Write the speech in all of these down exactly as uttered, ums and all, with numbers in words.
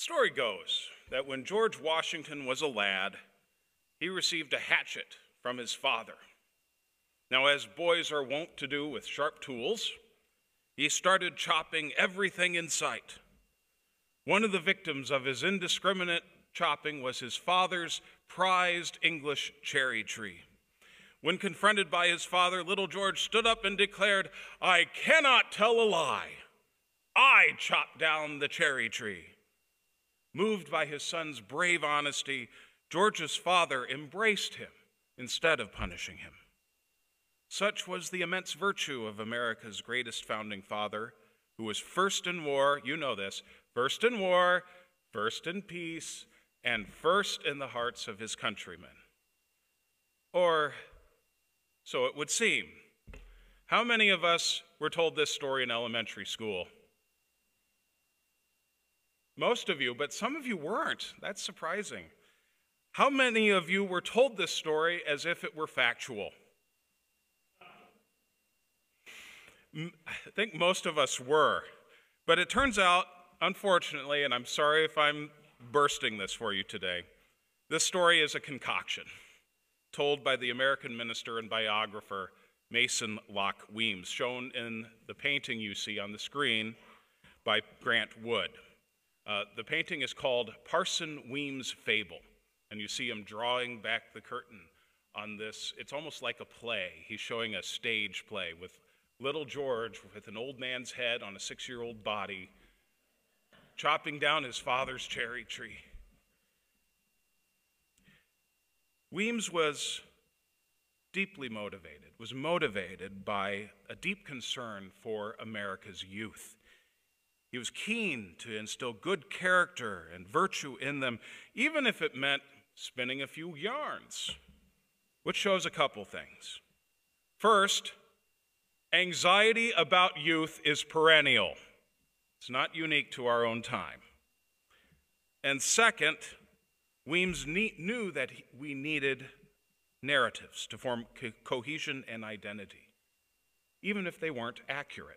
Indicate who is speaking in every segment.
Speaker 1: story goes that when George Washington was a lad, he received a hatchet from his father. Now, as boys are wont to do with sharp tools, he started chopping everything in sight. One of the victims of his indiscriminate chopping was his father's prized English cherry tree. When confronted by his father, little George stood up and declared, "I cannot tell a lie. I chopped down the cherry tree." Moved by his son's brave honesty, George's father embraced him instead of punishing him. Such was the immense virtue of America's greatest founding father, who was first in war, you know this, first in war, first in peace, and first in the hearts of his countrymen. Or so it would seem. How many of us were told this story in elementary school? Most of you, but some of you weren't. That's surprising. How many of you were told this story as if it were factual? I think most of us were. But it turns out, unfortunately, and I'm sorry if I'm bursting this for you today, this story is a concoction told by the American minister and biographer Mason Locke Weems, shown in the painting you see on the screen by Grant Wood. Uh, the painting is called Parson Weems' Fable, and you see him drawing back the curtain on this. It's almost like a play. He's showing a stage play with little George with an old man's head on a six-year-old body, chopping down his father's cherry tree. Weems was deeply motivated, was motivated by a deep concern for America's youth. He was keen to instill good character and virtue in them, even if it meant spinning a few yarns, which shows a couple things. First, anxiety about youth is perennial. It's not unique to our own time. And second, Weems knew that we needed narratives to form co- cohesion and identity, even if they weren't accurate.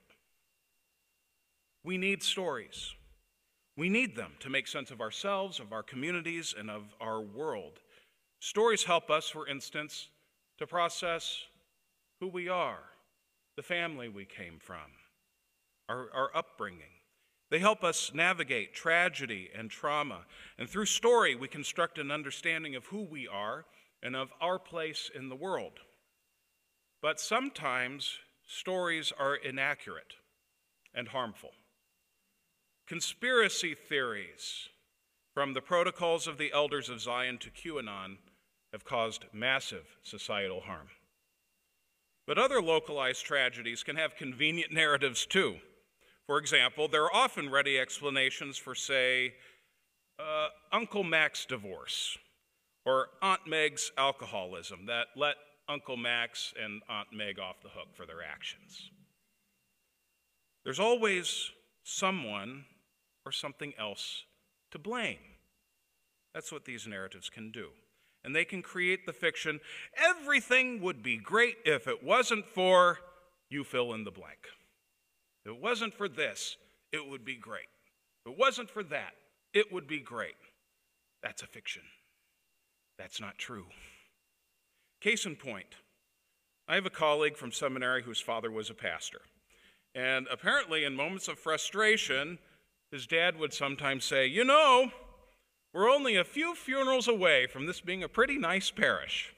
Speaker 1: We need stories. We need them to make sense of ourselves, of our communities, and of our world. Stories help us, for instance, to process who we are, the family we came from, our, our upbringing. They help us navigate tragedy and trauma. And through story, we construct an understanding of who we are and of our place in the world. But sometimes stories are inaccurate and harmful. Conspiracy theories, from the Protocols of the Elders of Zion to QAnon, have caused massive societal harm. But other localized tragedies can have convenient narratives too. For example, there are often ready explanations for, say, uh, Uncle Mac's divorce or Aunt Meg's alcoholism that let Uncle Max and Aunt Meg off the hook for their actions. There's always someone or something else to blame. That's what these narratives can do. And they can create the fiction, everything would be great if it wasn't for, you fill in the blank. If it wasn't for this, it would be great. If it wasn't for that, it would be great. That's a fiction. That's not true. Case in point, I have a colleague from seminary whose father was a pastor. And apparently in moments of frustration, his dad would sometimes say, you know, we're only a few funerals away from this being a pretty nice parish.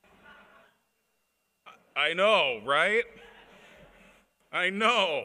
Speaker 1: I know, right? I know.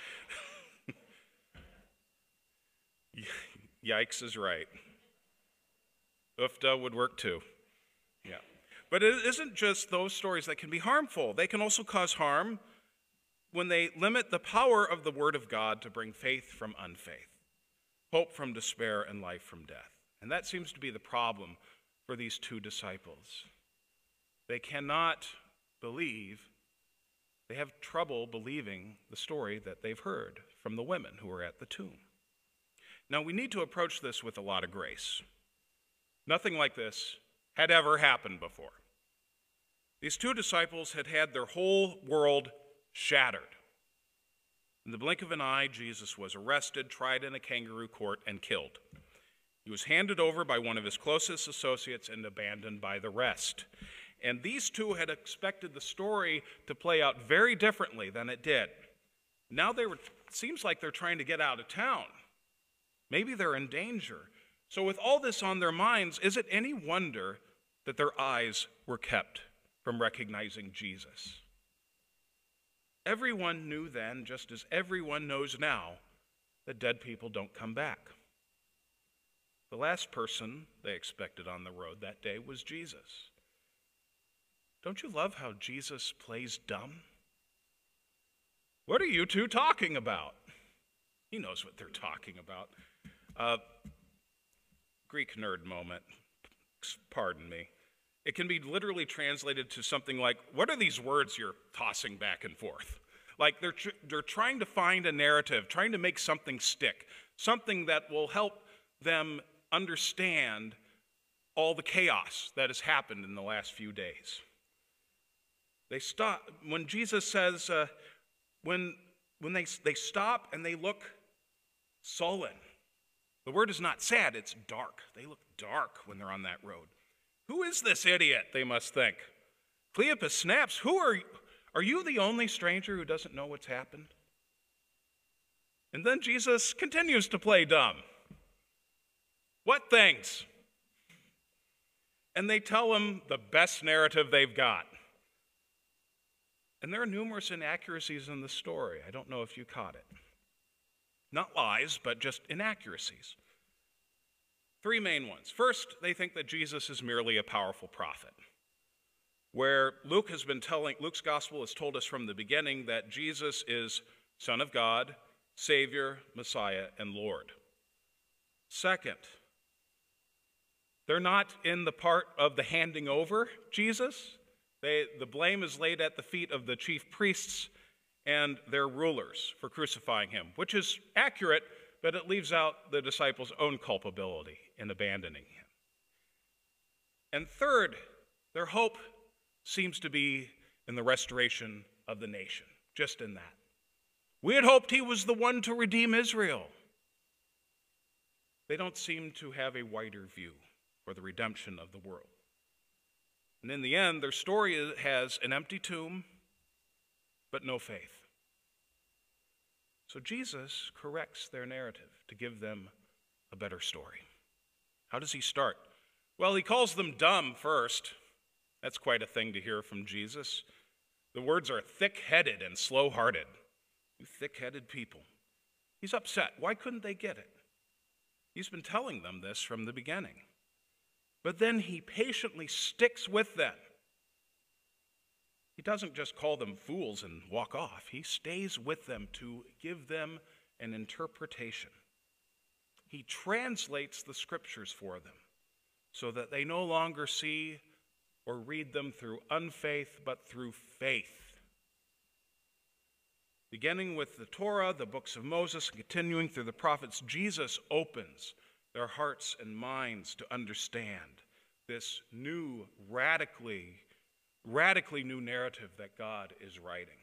Speaker 1: Yikes is right. Oofda would work too. Yeah. But it isn't just those stories that can be harmful. They can also cause harm when they limit the power of the Word of God to bring faith from unfaith, hope from despair, and life from death. And that seems to be the problem for these two disciples. They cannot believe, they have trouble believing the story that they've heard from the women who were at the tomb. Now, we need to approach this with a lot of grace. Nothing like this had ever happened before. These two disciples had had their whole world shattered. In the blink of an eye, Jesus was arrested, tried in a kangaroo court, and killed. He was handed over by one of his closest associates and abandoned by the rest. And these two had expected the story to play out very differently than it did. Now they were, it seems like they're trying to get out of town. Maybe they're in danger. So with all this on their minds, is it any wonder that their eyes were kept from recognizing Jesus? Everyone knew then, just as everyone knows now, that dead people don't come back. The last person they expected on the road that day was Jesus. Don't you love how Jesus plays dumb? What are you two talking about? He knows what they're talking about. Uh, Greek nerd moment, pardon me. It can be literally translated to something like, what are these words you're tossing back and forth? Like they're, tr- they're trying to find a narrative, trying to make something stick, something that will help them understand all the chaos that has happened in the last few days. They stop, when Jesus says, uh, when, when they, they stop and they look sullen. The word is not sad, it's dark. They look dark when they're on that road. Who is this idiot, they must think. Cleopas snaps, who are you? Are you the only stranger who doesn't know what's happened? And then Jesus continues to play dumb. What things? And they tell him the best narrative they've got. And there are numerous inaccuracies in the story. I don't know if you caught it. Not lies, but just inaccuracies. Three main ones. First, they think that Jesus is merely a powerful prophet. Where Luke has been telling, Luke's gospel has told us from the beginning that Jesus is Son of God, Savior, Messiah, and Lord. Second, they're not in the part of the handing over Jesus. They, the blame is laid at the feet of the chief priests and their rulers for crucifying him, which is accurate, but it leaves out the disciples' own culpability in abandoning him. And third, their hope seems to be in the restoration of the nation, just in that. We had hoped he was the one to redeem Israel. They don't seem to have a wider view for the redemption of the world. And in the end, their story has an empty tomb, but no faith. So Jesus corrects their narrative to give them a better story. How does he start? Well, he calls them dumb first. That's quite a thing to hear from Jesus. The words are thick-headed and slow-hearted. You thick-headed people. He's upset. Why couldn't they get it? He's been telling them this from the beginning. But then he patiently sticks with them. He doesn't just call them fools and walk off. He stays with them to give them an interpretation. He translates the scriptures for them so that they no longer see or read them through unfaith, but through faith. Beginning with the Torah, the books of Moses, and continuing through the prophets, Jesus opens their hearts and minds to understand this new, radically, radically new narrative that God is writing.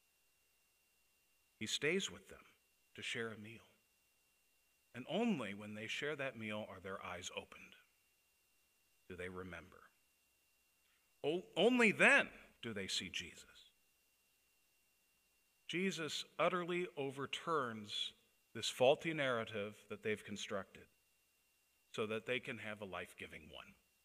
Speaker 1: He stays with them to share a meal. And only when they share that meal are their eyes opened. Do they remember? O- only then do they see Jesus. Jesus utterly overturns this faulty narrative that they've constructed so that they can have a life-giving one.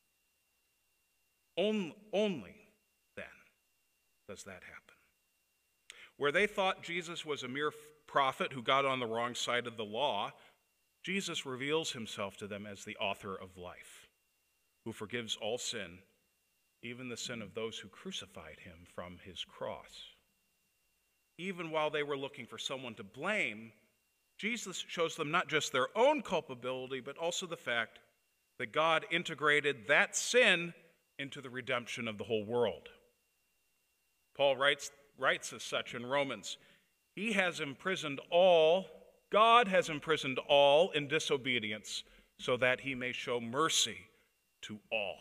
Speaker 1: On- only then does that happen. Where they thought Jesus was a mere prophet who got on the wrong side of the law, Jesus reveals himself to them as the author of life, who forgives all sin, even the sin of those who crucified him from his cross. Even while they were looking for someone to blame, Jesus shows them not just their own culpability, but also the fact that God integrated that sin into the redemption of the whole world. Paul writes, writes as such in Romans, he has imprisoned all, God has imprisoned all in disobedience so that he may show mercy to all.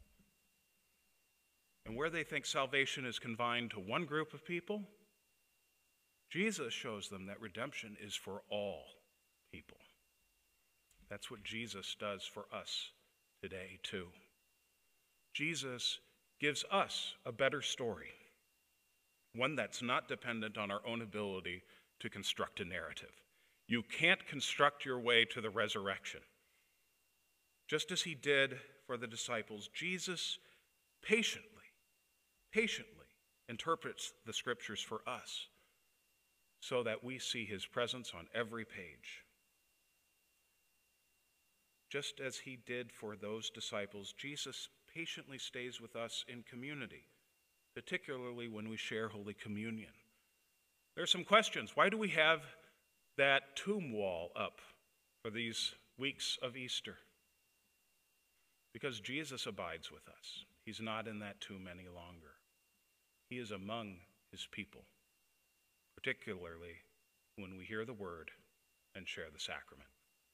Speaker 1: And where they think salvation is confined to one group of people, Jesus shows them that redemption is for all people. That's what Jesus does for us today, too. Jesus gives us a better story, one that's not dependent on our own ability to construct a narrative. You can't construct your way to the resurrection. Just as he did for the disciples, Jesus patiently, patiently interprets the scriptures for us so that we see his presence on every page. Just as he did for those disciples, Jesus patiently stays with us in community, particularly when we share Holy Communion. There are some questions. Why do we have that tomb wall up for these weeks of Easter? Because Jesus abides with us. He's not in that tomb any longer. He is among his people, particularly when we hear the word and share the sacrament.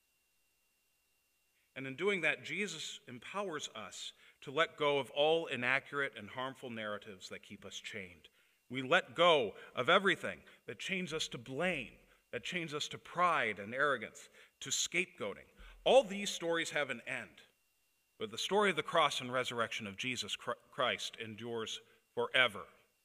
Speaker 1: And in doing that, Jesus empowers us to let go of all inaccurate and harmful narratives that keep us chained. We let go of everything that chains us to blame, that chains us to pride and arrogance, to scapegoating. All these stories have an end, but the story of the cross and resurrection of Jesus Christ endures forever.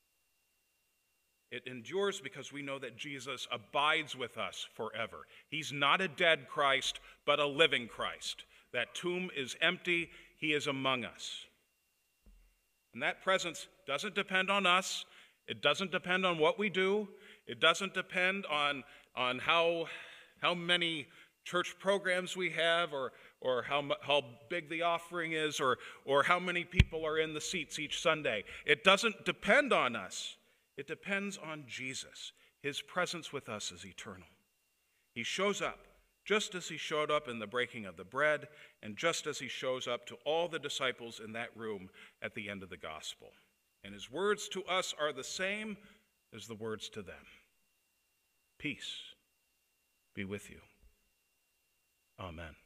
Speaker 1: It endures because we know that Jesus abides with us forever. He's not a dead Christ, but a living Christ. That tomb is empty. He is among us. And that presence doesn't depend on us. It doesn't depend on what we do. It doesn't depend on, on how, how many church programs we have, or, or how, how big the offering is, or, or how many people are in the seats each Sunday. It doesn't depend on us. It depends on Jesus. His presence with us is eternal. He shows up just as he showed up in the breaking of the bread, and just as he shows up to all the disciples in that room at the end of the gospel. And his words to us are the same as the words to them. Peace be with you. Amen.